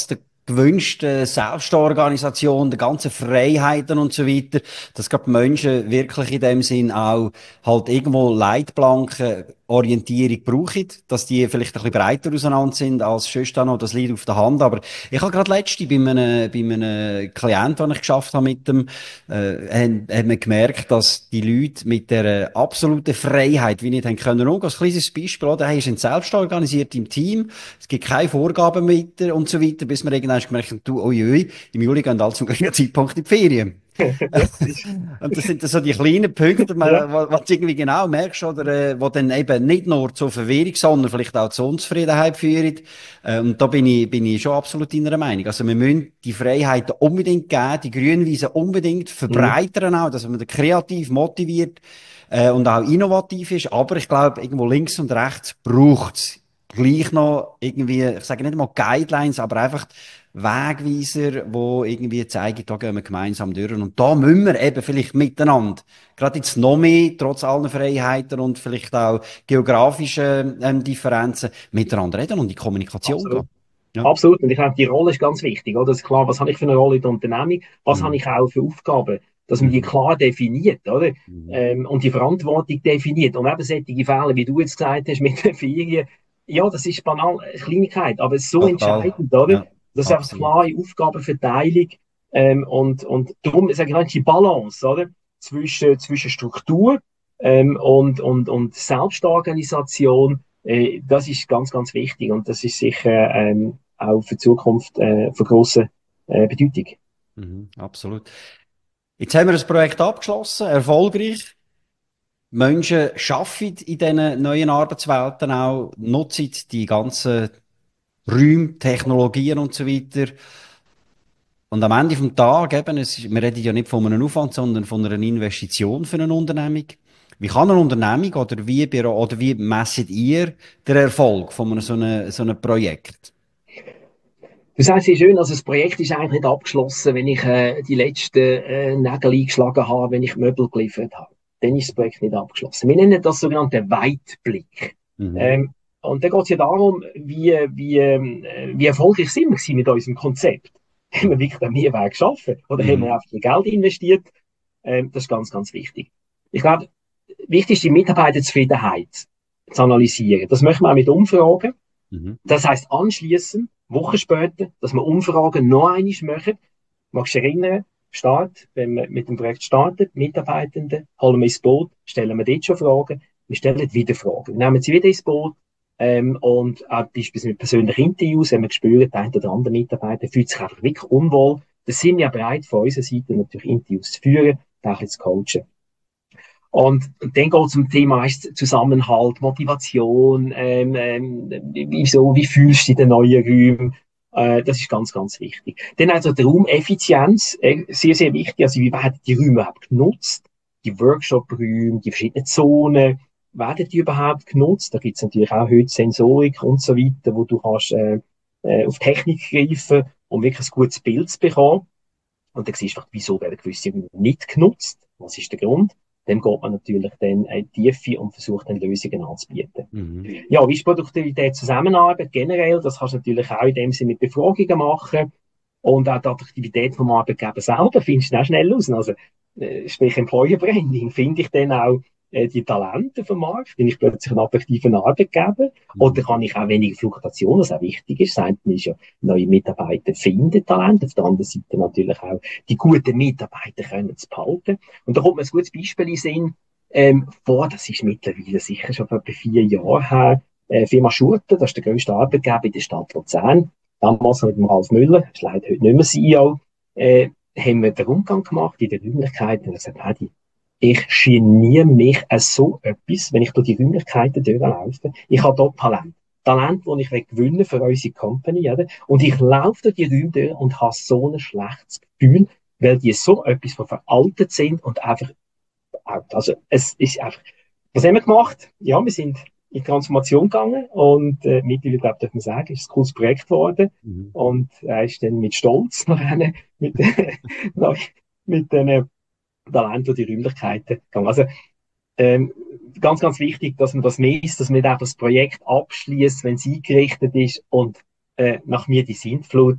gewünschten Selbstorganisation, der ganzen Freiheiten und so weiter, dass gerade die Menschen wirklich in dem Sinn auch halt irgendwo Leitplanken, Orientierung brauchen, dass die vielleicht ein bisschen breiter auseinander sind als sonst noch, das liegt auf der Hand. Aber ich habe gerade letzte bei einem, bei einem Klient, den ich geschafft habe mit dem, äh, haben, haben wir gemerkt, dass die Leute mit der absoluten Freiheit, wie nicht haben können umgehen. Ein kleines Beispiel, oder? Hey, sind selbst organisiert im Team, es gibt keine Vorgaben mit und so weiter, bis wir irgendwann gemerkt haben, du, ui, ui, im Juli gehen alle zum gleichen Zeitpunkt in die Ferien. Das ist, Und das sind dann so die kleinen Punkte, ja, man, wo, wo du irgendwie genau merkst, oder, äh, wo dann eben nicht nur zur Verwirrung, sondern vielleicht auch zur Unzufriedenheit führen. Äh, und da bin ich, bin ich schon absolut deiner Meinung. Also wir müssen die Freiheiten unbedingt geben, die Grünweise unbedingt mhm, verbreitern auch, dass man da kreativ motiviert, äh, und auch innovativ ist. Aber ich glaube, irgendwo links und rechts braucht's gleich noch irgendwie, ich sage nicht mal Guidelines, aber einfach Wegweiser, wo irgendwie zeigen, da gehen wir gemeinsam durch. Und da müssen wir eben vielleicht miteinander, gerade jetzt noch mehr, trotz allen Freiheiten und vielleicht auch geografischen ähm, Differenzen, miteinander reden und in die Kommunikation absolut. gehen. Ja. Absolut. Und ich glaube, die Rolle ist ganz wichtig, oder? Das ist klar, was habe ich für eine Rolle in der Unternehmung? Was habe Mhm. ich auch für Aufgaben? Dass man die Mhm. klar definiert, oder? Mhm. Ähm, und die Verantwortung definiert. Und eben solche Fälle, wie du jetzt gesagt hast, mit den Ferien, ja, das ist banal, eine Kleinigkeit, aber es ist so Total. entscheidend, oder? Ja, Das ist einfach absolut. klare Aufgabenverteilung, ähm, und, und darum, sage ich mal, die Balance, oder? Zwischen, zwischen Struktur, ähm, und, und, und Selbstorganisation, äh, das ist ganz, ganz wichtig. Und das ist sicher, ähm, auch für die Zukunft äh, von grosser äh, Bedeutung. Mhm. Absolut. Jetzt haben wir das Projekt abgeschlossen, erfolgreich. Menschen arbeiten in diesen neuen Arbeitswelten auch, nutzen die ganzen Räume, Technologien und so weiter. Und am Ende vom Tag eben, es ist, wir reden ja nicht von einem Aufwand, sondern von einer Investition für eine Unternehmung. Wie kann eine Unternehmung oder wie, bero- oder wie messet ihr den Erfolg von einem so einem, so einem Projekt? Du sagst sehr schön, also das Projekt ist eigentlich nicht abgeschlossen, wenn ich äh, die letzten äh, Nägel eingeschlagen habe, wenn ich Möbel geliefert habe. Dann ist das Projekt nicht abgeschlossen. Wir nennen das sogenannte Weitblick. Mhm. Ähm, und da geht es ja darum, wie, wie, ähm, äh, wie erfolgreich sind wir gewesen mit unserem Konzept. Haben wir wirklich den Mehrwert geschaffen? Oder haben wir Mhm. einfach viel Geld investiert? Ähm, das ist ganz, ganz wichtig. Ich glaube, wichtig ist die Mitarbeiterzufriedenheit zu analysieren. Das möchten wir auch mit Umfragen. Mhm. Das heißt anschließend, Wochen später, dass wir Umfragen noch einmal machen. Magst du dich erinnern? Start, wenn wir mit dem Projekt starten, Mitarbeitende, holen wir ins Boot, stellen wir dort schon Fragen, wir stellen wieder Fragen. Wir nehmen sie wieder ins Boot, ähm, und auch beispielsweise mit persönlichen Interviews, wenn wir spüren, der eine oder andere Mitarbeiter fühlt sich einfach wirklich unwohl, dann sind wir bereit, von unserer Seite natürlich Interviews zu führen, auch zu coachen. Und dann geht es um Thema weißt, Zusammenhalt, Motivation, ähm, ähm, wieso, wie fühlst du dich in den neuen Räumen? Äh, das ist ganz, ganz wichtig. Dann also die Raumeffizienz, äh, sehr, sehr wichtig. Also wie werden die Räume überhaupt genutzt? Die Workshop-Räume, die verschiedenen Zonen, werden die überhaupt genutzt? Da gibt es natürlich auch heute Sensorik und so weiter, wo du kannst äh, äh, auf Technik greifen, um wirklich ein gutes Bild zu bekommen. Und dann siehst du, wieso werden gewisse Räume nicht genutzt? Was ist der Grund? Dann geht man natürlich dann in die Tiefe und versucht dann Lösungen anzubieten. Mhm. Ja, wie ist Produktivität, Zusammenarbeit generell? Das kannst du natürlich auch in dem Sinne mit Befragungen machen. Und auch die Attraktivität vom Arbeitgeber selber findest du auch schnell aus. Also, äh, sprich Employer Branding, finde ich dann auch äh, die Talente vom Markt? Bin ich plötzlich ein attraktiver Arbeitgeber? Oder Mhm. kann ich auch weniger Fluktuation, was auch wichtig ist? Das eine ist ja, neue Mitarbeiter finden Talente. Auf der anderen Seite natürlich auch die guten Mitarbeiter können es behalten. Und da kommt mir ein gutes Beispiel in den Sinn. Ähm, vor, das ist mittlerweile sicher schon vor etwa vier Jahren her, äh, Firma Schurter, das ist der grösste Arbeitgeber in der Stadt Luzern. Damals mit dem Ralf Müller, ist leider heute nicht mehr C E O, äh, haben wir den Rundgang gemacht in den Räumlichkeiten und gesagt, Hedi, ich geniere mich an so etwas, wenn ich durch die Räumlichkeiten durchlaufe. Ich habe dort Talent. Talent, das ich gewinnen für unsere Company, oder? Und ich laufe durch die Räume durch und habe so ein schlechtes Gefühl, weil die so etwas von veraltet sind und einfach out. Also, es ist einfach, was haben wir gemacht? Ja, wir sind in die Transformation gegangen und äh, mittlerweile, glaube ich, darf man sagen, ist ein cooles Projekt geworden. Mhm. Und er ist dann mit Stolz nach einer, mit, mit den äh, Talenten und die Räumlichkeiten gegangen. Also, ähm, ganz, ganz wichtig, dass man das misst, dass man nicht einfach das Projekt abschließt, wenn es eingerichtet ist und äh, nach mir die Sintflut,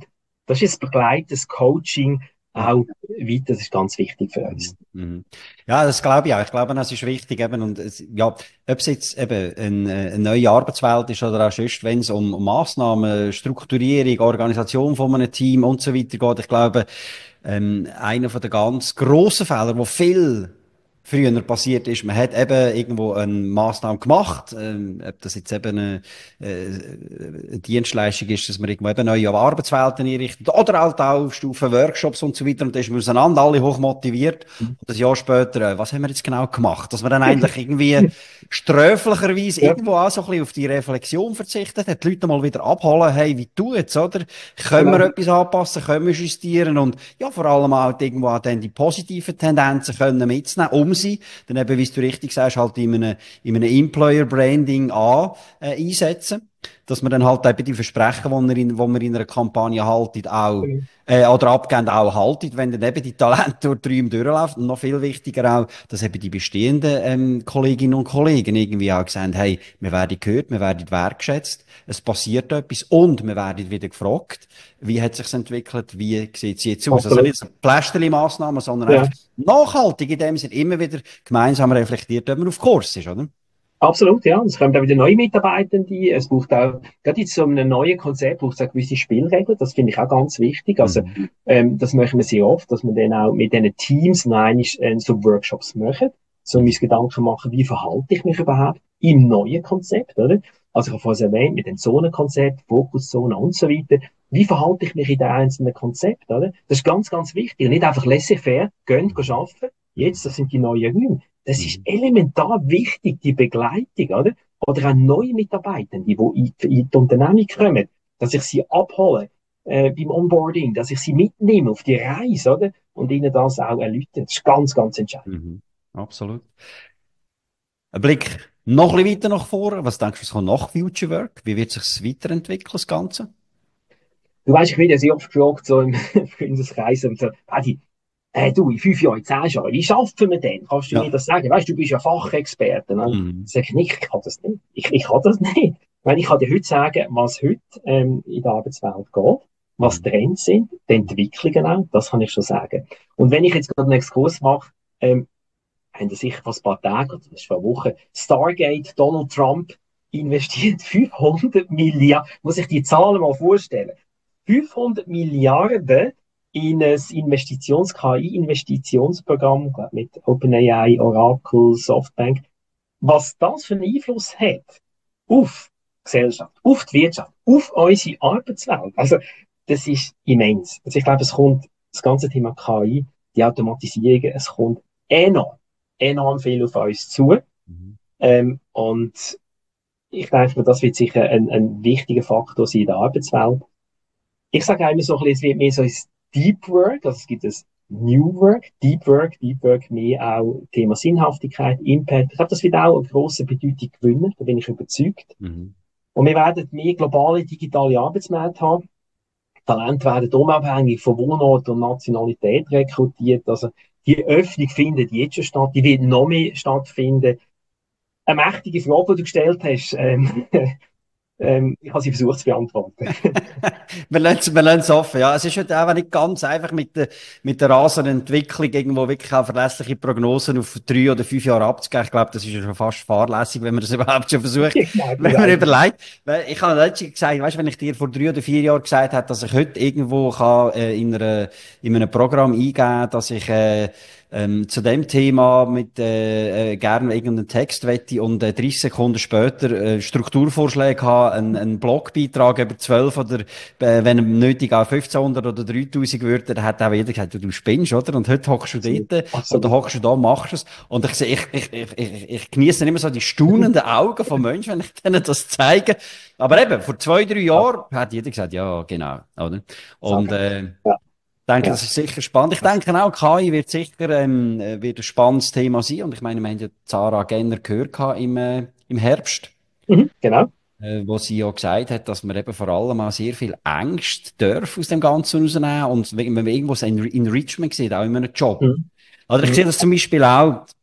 das ist das Begleiten, das Coaching auch weiter, das ist ganz wichtig für uns. Mhm. Ja, das glaube ich auch. Ich glaube, das ist wichtig eben. Und es, ja, ob es jetzt eben eine, eine neue Arbeitswelt ist oder auch sonst, wenn es um, um Massnahmen, Strukturierung, Organisation von einem Team und so weiter geht. Ich glaube, ähm, einer von den ganz grossen Fehler, wo viel früher passiert ist, man hat eben irgendwo eine Massnahme gemacht, ähm, ob das jetzt eben eine, äh, eine Dienstleistung ist, dass man irgendwo eben neue Arbeitswelten einrichtet, oder halt auch auf Stufe Workshops und so weiter, und da ist man auseinander, alle hoch motiviert, und ein Jahr später, äh, was haben wir jetzt genau gemacht? Dass man dann eigentlich irgendwie sträflicherweise Ja, irgendwo auch so ein bisschen auf die Reflexion verzichtet hat, die Leute mal wieder abholen, hey, wie tut's, oder? Können wir genau. etwas anpassen, können wir justieren, und ja, vor allem auch irgendwo auch dann die positiven Tendenzen können mitzunehmen, um sie, dann eben, wie du richtig sagst, halt in einem, in einem Employer Branding an, äh, einsetzen. Dass man dann halt eben die Versprechen, die man in, die man in einer Kampagne haltet, auch, äh, oder abgehend auch haltet, wenn dann eben die Talente durch die Räume durchlaufen. Und noch viel wichtiger auch, dass eben die bestehenden, ähm, Kolleginnen und Kollegen irgendwie auch gesagt haben, hey, wir werden gehört, wir werden wertgeschätzt, es passiert etwas, und wir werden wieder gefragt, wie hat sich's entwickelt, wie sieht's jetzt aus? Also Absolut. nicht so Pflästerli-Massnahmen, sondern Ja. einfach nachhaltig in dem Sinne immer wieder gemeinsam reflektiert, ob man auf Kurs ist, oder? Absolut, ja. Es kommen auch wieder neue Mitarbeitende. Es braucht auch, gerade jetzt so einem neuen Konzept braucht es auch gewisse Spielregeln. Das finde ich auch ganz wichtig. Also, Mhm. ähm, das machen wir sehr oft, dass wir dann auch mit diesen Teams noch einmal, äh, so Workshops machen. So Mhm. mir Gedanken machen, wie verhalte ich mich überhaupt im neuen Konzept, oder? Also, ich habe vorhin erwähnt, mit dem Zonenkonzept, Fokuszone und so weiter. Wie verhalte ich mich in den einzelnen Konzepten, oder? Das ist ganz, ganz wichtig. Und nicht einfach laissez-faire, gehen, gehen arbeiten. Jetzt, das sind die neuen Räume. Das ist Mhm. elementar wichtig, die Begleitung, oder? Oder auch neue Mitarbeitende, die in, in die Unternehmung kommen, dass ich sie abhole, äh, beim Onboarding, dass ich sie mitnehme auf die Reise, oder? Und ihnen das auch erläutere. Das ist ganz, ganz entscheidend. Mhm. Absolut. Ein Blick noch ein bisschen weiter nach vorne. Was denkst du, was kommt nach Future Work? Wie wird sich weiterentwickeln, das Ganze? Du weißt, ich werde ja sehr oft gefragt, so im Freundeskreis, und so, Adi, äh, du, in fünf Jahren, in zehn Jahren, wie schaffen wir denn? Kannst du mir Ja. das sagen? Weißt du, du bist ja Fachexperte. Ne? Mhm. Sag ich nicht, ich kann das nicht. Ich, ich kann das nicht. Weil ich kann dir heute sagen, was heute ähm, in der Arbeitswelt geht, was Mhm. Trends sind, die Entwicklungen auch, das kann ich schon sagen. Und wenn ich jetzt gerade einen Exkurs mache, ähm, haben das sicher vor ein paar Tagen, oder das ist vor einer Woche, Stargate, Donald Trump investiert fünfhundert Milliarden, muss ich die Zahlen mal vorstellen, fünfhundert Milliarden in ein Investitions-K I-Investitionsprogramm mit OpenAI, Oracle, Softbank. Was das für einen Einfluss hat auf die Gesellschaft, auf die Wirtschaft, auf unsere Arbeitswelt. Also, das ist immens. Also, ich glaube, es kommt, das ganze Thema K I, die Automatisierung, es kommt enorm, enorm viel auf uns zu. Mhm. Ähm, und ich denke, das wird sicher ein, ein wichtiger Faktor sein in der Arbeitswelt. Ich sage immer so ein bisschen, es wird mehr so ins Deep Work, also es gibt das New Work, Deep Work, Deep Work mehr auch Thema Sinnhaftigkeit, Impact. Ich glaube, das wird auch eine grosse Bedeutung gewinnen, da bin ich überzeugt. Mhm. Und wir werden mehr globale digitale Arbeitsmärkte haben. Talente werden unabhängig von Wohnort und Nationalität rekrutiert. Also die Öffnung findet jetzt schon statt, die wird noch mehr stattfinden. Eine mächtige Frage, die du gestellt hast, ähm, ähm, ich habe sie versucht zu beantworten. Wir lassen es, wir lassen es offen, ja. Es ist halt einfach nicht ganz einfach mit der, mit der rasenden Entwicklung irgendwo wirklich auch verlässliche Prognosen auf drei oder fünf Jahre abzugeben. Ich glaube, das ist ja schon fast fahrlässig, wenn man das überhaupt schon versucht, Genau, wenn das man eigentlich. überlegt. Weil ich habe letztens gesagt, weißt, wenn ich dir vor drei oder vier Jahren gesagt hätte, dass ich heute irgendwo kann, äh, in einer, in einem Programm eingeben, dass ich, äh, ähm, zu dem Thema mit äh, äh, gerne irgendeinen Text wette und äh, dreißig Sekunden später äh, Strukturvorschläge haben, einen, einen Blogbeitrag über zwölf oder äh, wenn nötig auch fünfzehnhundert oder dreitausend Wörter, dann hat auch jeder gesagt, du, du spinnst, oder? Und heute hockst du Absolut. dort oder Absolut. hockst du da, machst es. Und ich, sehe, ich, ich, ich, ich, ich genieße immer so die staunenden Augen von Menschen, wenn ich denen das zeige. Aber eben, vor zwei, drei Ja, Jahren hat jeder gesagt, ja, genau, oder? Und, sag äh, ja, ich denke, ja. das ist sicher spannend. Ich denke auch, K I wird sicher ähm, äh, wird ein spannendes Thema sein. Und ich meine, wir haben ja Sarah Genner gehört gehabt im, äh, im Herbst, Mhm, genau. äh, wo sie ja gesagt hat, dass man eben vor allem auch sehr viel Ängste darf aus dem Ganzen rausnehmen. Und wenn man irgendwo so ein Enrichment sieht, auch in einem Job. Mhm, Oder ich sehe mhm, das zum Beispiel auch.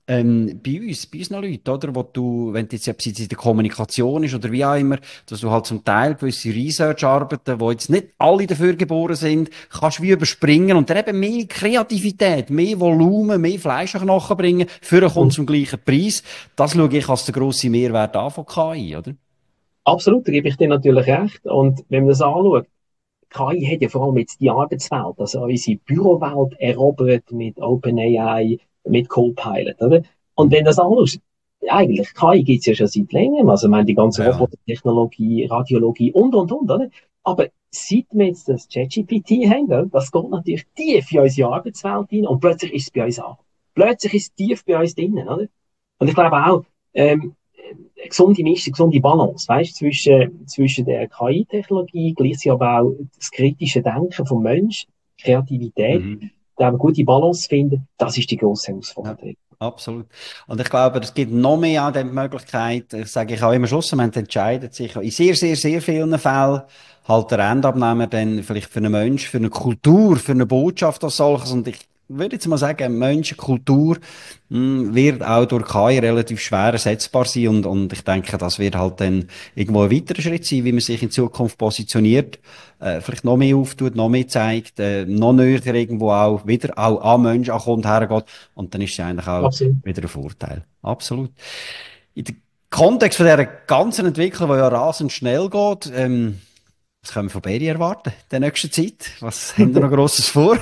ähm, bei uns, bei uns noch Leute, oder, wo du, wenn du jetzt, ob es jetzt in der Kommunikation ist oder wie auch immer, dass du halt zum Teil gewisse Research-Arbeiten, wo jetzt nicht alle dafür geboren sind, kannst wie überspringen und dann eben mehr Kreativität, mehr Volumen, mehr Fleisch an den Knochen bringen, für einen Kunden Und zum gleichen Preis. Das schaue ich als den grossen Mehrwert an von K I, oder? absolut, da gebe ich dir natürlich recht. Und wenn man das anschaut, K I hat ja vor allem jetzt die Arbeitswelt, also unsere Bürowelt erobert mit OpenAI, mit Copilot, oder? Und Mhm. wenn du das anschaust, eigentlich, K I gibt's ja schon seit längerem, also, ich meine, die ganze Ja. Robotentechnologie, Radiologie und, und, und, oder? Aber seit wir jetzt das ChatGPT haben, oder, das geht natürlich tief in unsere Arbeitswelt rein und plötzlich ist es bei uns an. Plötzlich ist es tief bei uns drinnen, oder? Und ich glaube auch, ähm, eine gesunde Mischung, eine gesunde Balance, weißt, zwischen, zwischen der K I-Technologie, gleichzeitig aber auch das kritische Denken vom Mensch, Kreativität, Mhm. da eine gute Balance zu finden, das ist die grosse Ja, Herausforderung. absolut. Und ich glaube, es gibt noch mehr an der Möglichkeit, ich sage ich auch immer Schluss, man entscheidet sich in sehr, sehr, sehr vielen Fällen halt der Endabnehmer dann vielleicht für einen Mensch, für eine Kultur, für eine Botschaft als solches. Und ich würde jetzt mal sagen, Menschenkultur mh, wird auch durch K I relativ schwer ersetzbar sein. Und, und ich denke, das wird halt dann irgendwo ein weiterer Schritt sein, wie man sich in Zukunft positioniert, äh, vielleicht noch mehr auftut, noch mehr zeigt, äh, noch näher irgendwo auch wieder auch an Menschen, an Kunden hergeht. Und dann ist es eigentlich auch Absolut. wieder ein Vorteil. Absolut. In dem Kontext von dieser ganzen Entwicklung, die ja rasend schnell geht, ähm, was können wir von Beri erwarten in der nächsten Zeit? Was haben wir noch Grosses vor?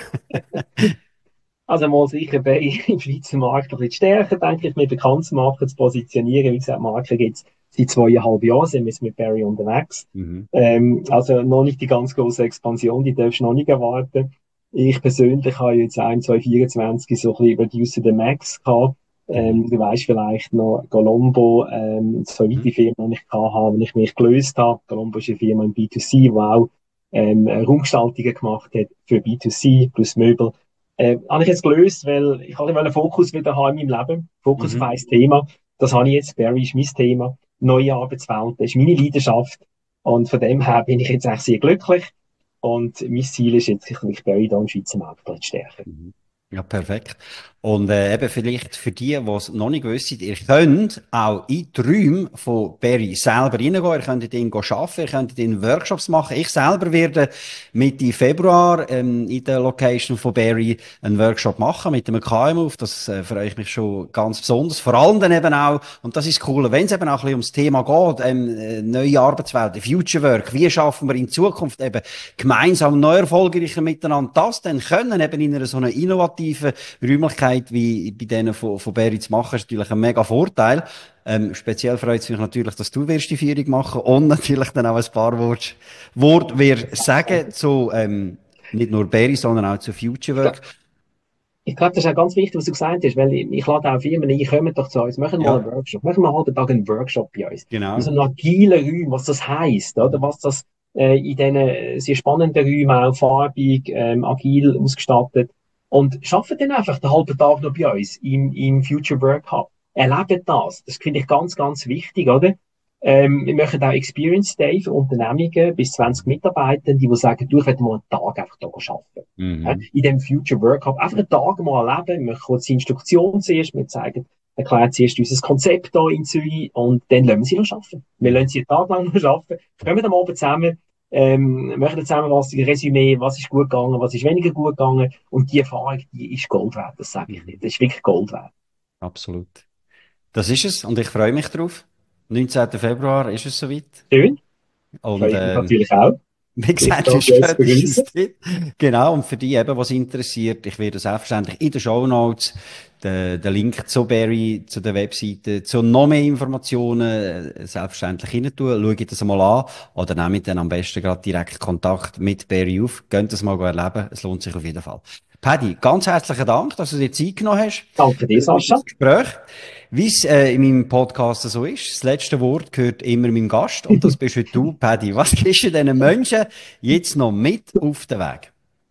Also mal sicher bei im Schweizer Markt ein bisschen stärker, denke ich, mehr bekannt zu machen, zu positionieren. Wie gesagt, Marke gibt es seit zweieinhalb Jahren, sind wir jetzt mit Barry unterwegs. Mhm. Ähm, also noch nicht die ganz große Expansion, die darfst du noch nicht erwarten. Ich persönlich habe jetzt ein, zwei, vierundzwanzig so ein bisschen Reduce the Max gehabt. Mhm. Ähm, du weißt vielleicht noch, Colombo, ähm, so Mhm. weite Firmen, die ich gehabt habe, wenn ich mich gelöst habe. Colombo ist eine Firma im B zwei C, die auch ähm, Raumgestaltungen gemacht hat für B zwei C plus Möbel. Äh, habe ich jetzt gelöst, weil ich wollte einen Fokus wieder haben in meinem Leben. Fokus auf Mhm. ein Thema. Das habe ich jetzt. Barry ist mein Thema. Neue Arbeitswelt, das ist meine Leidenschaft. Und von dem her bin ich jetzt echt sehr glücklich. Und mein Ziel ist jetzt, ich Barry da im Schweizer Markt zu stärken. Mhm. Ja, perfekt. Und äh, eben vielleicht für die, die es noch nicht wissen, ihr könnt auch in die Räume von Barry selber reingehen. Ihr könnt ihn arbeiten, ihr könnt ihn Workshops machen. Ich selber werde Mitte Februar ähm, in der Location von Barry einen Workshop machen mit einem K M U. Auf das äh, freue ich mich schon ganz besonders. Vor allem dann eben auch, und das ist cool, wenn es eben auch ein bisschen ums Thema geht, ähm, äh, neue Arbeitswelt, Future Work, wie schaffen wir in Zukunft eben gemeinsam noch erfolgreicher miteinander das dann können, eben in einer so einer innovativen Räumlichkeit wie bei denen von, von Berry zu machen, ist natürlich ein mega Vorteil. Ähm, speziell freut es mich natürlich, dass du wirst die Führung machen und natürlich dann auch ein paar Worte, Wort wir sagen zu, ähm, nicht nur Berry, sondern auch zu Future Ich glaube, Work. ich glaub, das ist auch ganz wichtig, was du gesagt hast, weil ich, ich lade auch Firmen ein, kommt doch zu uns, machen mal einen Ja, Workshop, machen mal einen halben Tag einen Workshop bei uns. In so genau. einem agilen Raum, was das heisst, oder, was das äh, in diesen äh, sehr spannenden Räumen auch farbig, ähm, agil ausgestattet und schaffen dann einfach den halben Tag noch bei uns im, im Future Work Hub. Erleben das, das finde ich ganz, ganz wichtig, oder? Ähm, wir machen auch Experience Day für Unternehmungen bis zwanzig Mitarbeitende, die sagen, du, ich will mal einen Tag einfach hier arbeiten. Ja, Mhm. in dem Future Work Hub einfach einen Tag mal erleben. Wir kurz die Instruktion zuerst, wir zeigen, erklären zuerst unser Konzept hier in Zürich und dann lassen wir sie noch arbeiten. Wir Mhm. lassen sie einen Tag lang noch arbeiten, kommen am Abend zusammen, ähm, machen zusammen was, ein Resümee, was ist gut gegangen, was ist weniger gut gegangen und die Erfahrung, die ist Gold wert, das sage ich Mhm. nicht. Das ist wirklich Gold wert. Absolut. Das ist es und ich freue mich drauf. neunzehnten Februar ist es soweit. Schön, Und freue ich mich ähm, natürlich auch, wie dich gesagt, da ist bei uns zu spätestens begrüßen. dort. Genau, und für die eben, was interessiert, ich werde selbstverständlich in den Shownotes den, den Link zu Barry, zu der Webseite, zu noch mehr Informationen äh, selbstverständlich rein tun. Schaut das mal an oder nehmt dann am besten gerade direkt Kontakt mit Barry auf. Könnt das mal erleben, es lohnt sich auf jeden Fall. Paddy, ganz herzlichen Dank, dass du dir Zeit genommen hast Danke dir, für Sascha. das Gespräch. Wie es äh, in meinem Podcast so ist, das letzte Wort gehört immer meinem Gast und das bist heute du, Paddy. Was gibst du diesen Menschen jetzt noch mit auf den Weg?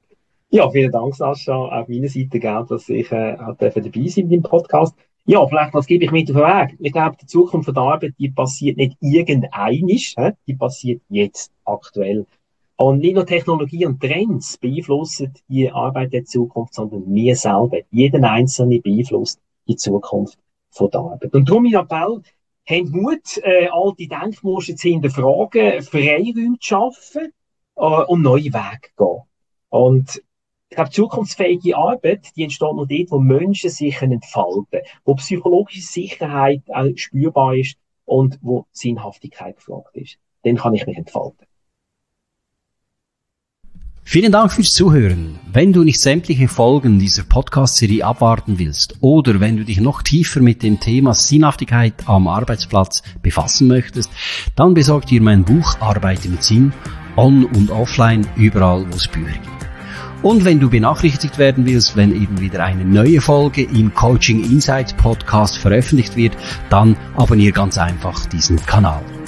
Ja, vielen Dank, Sascha. Auf meiner Seite, gell, dass ich äh, auch dabei sein in deinem Podcast. Ja, vielleicht, was gebe ich mit auf den Weg? Ich glaube, die Zukunft von der Arbeit, die passiert nicht irgendeinisch, hä? Die passiert jetzt, aktuell. Und nicht nur Technologie und Trends beeinflussen die Arbeit der Zukunft, sondern wir selber. Jeden Einzelne beeinflusst die Zukunft. von der Arbeit. Und darum mein Appell, habt Mut, äh, alte Denkmuster zu hinterfragen, Freiräume zu schaffen äh, und neue Wege zu gehen. Und ich glaube, zukunftsfähige Arbeit, die entsteht nur dort, wo Menschen sich entfalten können, wo psychologische Sicherheit auch spürbar ist und wo Sinnhaftigkeit gefragt ist. Dann kann ich mich entfalten. Vielen Dank fürs Zuhören. Wenn du nicht sämtliche Folgen dieser Podcast-Serie abwarten willst oder wenn du dich noch tiefer mit dem Thema Sinnhaftigkeit am Arbeitsplatz befassen möchtest, dann besorg dir mein Buch Arbeite mit Sinn, on- und offline, überall wo es Bücher gibt. Und wenn du benachrichtigt werden willst, wenn eben wieder eine neue Folge im Coaching Insights Podcast veröffentlicht wird, dann abonniere ganz einfach diesen Kanal.